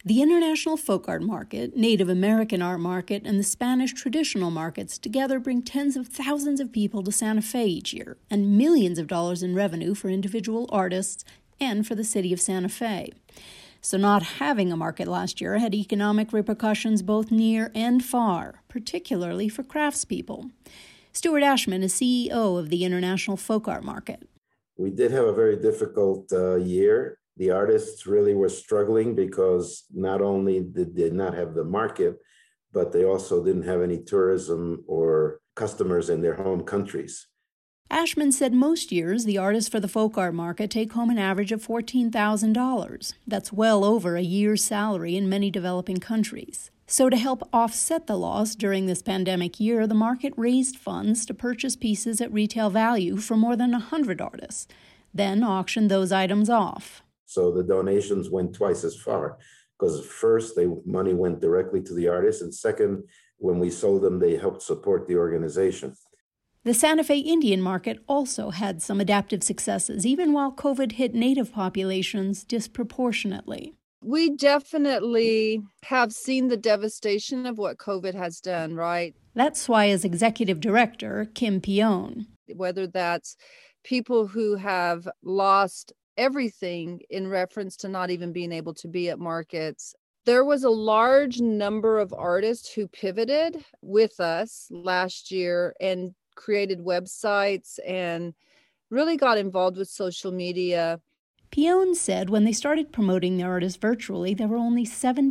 The International Folk Art Market, Native American Art Market, and the Spanish Traditional Markets together bring tens of thousands of people to Santa Fe each year, and millions of dollars in revenue for individual artists and for the city of Santa Fe. So not having a market last year had economic repercussions both near and far, particularly for craftspeople. Stuart Ashman is CEO of the International Folk Art Market. We did have a very difficult year. The artists really were struggling because not only did they not have the market, but they also didn't have any tourism or customers in their home countries. Ashman said most years the artists for the folk art market take home an average of $14,000. That's well over a year's salary in many developing countries. So to help offset the loss during this pandemic year, the market raised funds to purchase pieces at retail value for more than 100 artists, then auctioned those items off. So the donations went twice as far, because first, money went directly to the artists, and second, when we sold them, they helped support the organization. The Santa Fe Indian market also had some adaptive successes, even while COVID hit Native populations disproportionately. We definitely have seen the devastation of what COVID has done, right? That's SWAIA's executive director, Kim Pion. Whether that's people who have lost everything in reference to not even being able to be at markets. There was a large number of artists who pivoted with us last year and created websites and really got involved with social media. Pion said when they started promoting their artists virtually, there were only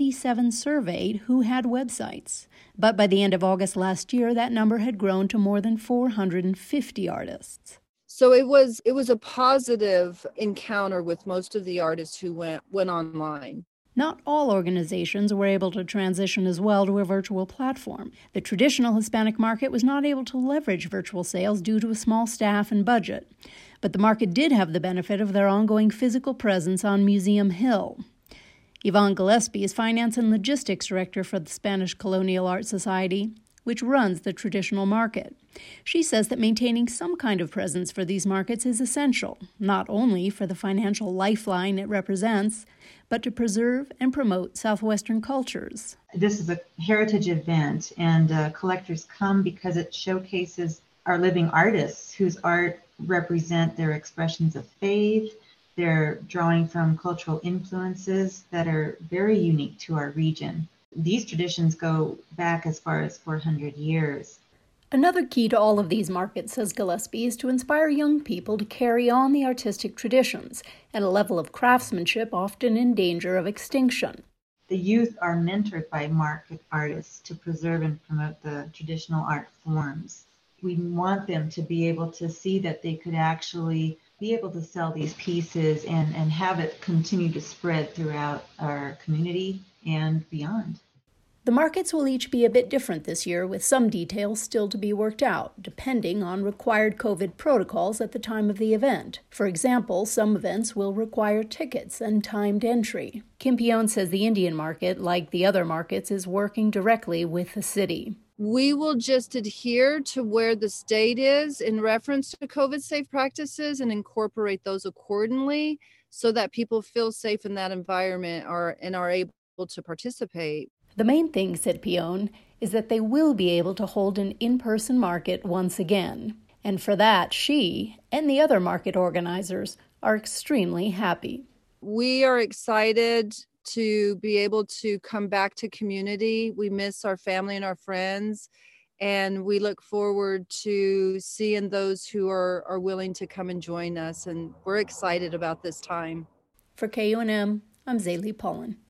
77 surveyed who had websites. But by the end of August last year, that number had grown to more than 450 artists. So it was a positive encounter with most of the artists who went online. Not all organizations were able to transition as well to a virtual platform. The traditional Hispanic market was not able to leverage virtual sales due to a small staff and budget. But the market did have the benefit of their ongoing physical presence on Museum Hill. Yvonne Gillespie is Finance and Logistics Director for the Spanish Colonial Art Society, which runs the traditional market. She says that maintaining some kind of presence for these markets is essential, not only for the financial lifeline it represents, but to preserve and promote Southwestern cultures. This is a heritage event, and collectors come because it showcases our living artists whose art represent their expressions of faith. They're drawing from cultural influences that are very unique to our region. These traditions go back as far as 400 years. Another key to all of these markets, says Gillespie, is to inspire young people to carry on the artistic traditions at a level of craftsmanship often in danger of extinction. The youth are mentored by market artists to preserve and promote the traditional art forms. We want them to be able to see that they could actually be able to sell these pieces and have it continue to spread throughout our community and beyond. The markets will each be a bit different this year, with some details still to be worked out, depending on required COVID protocols at the time of the event. For example, some events will require tickets and timed entry. Kim Pion says the Indian market, like the other markets, is working directly with the city. We will just adhere to where the state is in reference to COVID-safe practices and incorporate those accordingly so that people feel safe in that environment and are able to participate. The main thing, said Pion, is that they will be able to hold an in-person market once again. And for that, she and the other market organizers are extremely happy. We are excited to be able to come back to community. We miss our family and our friends, and we look forward to seeing those who are willing to come and join us, and we're excited about this time. For KUNM, I'm Zaylee Pullen.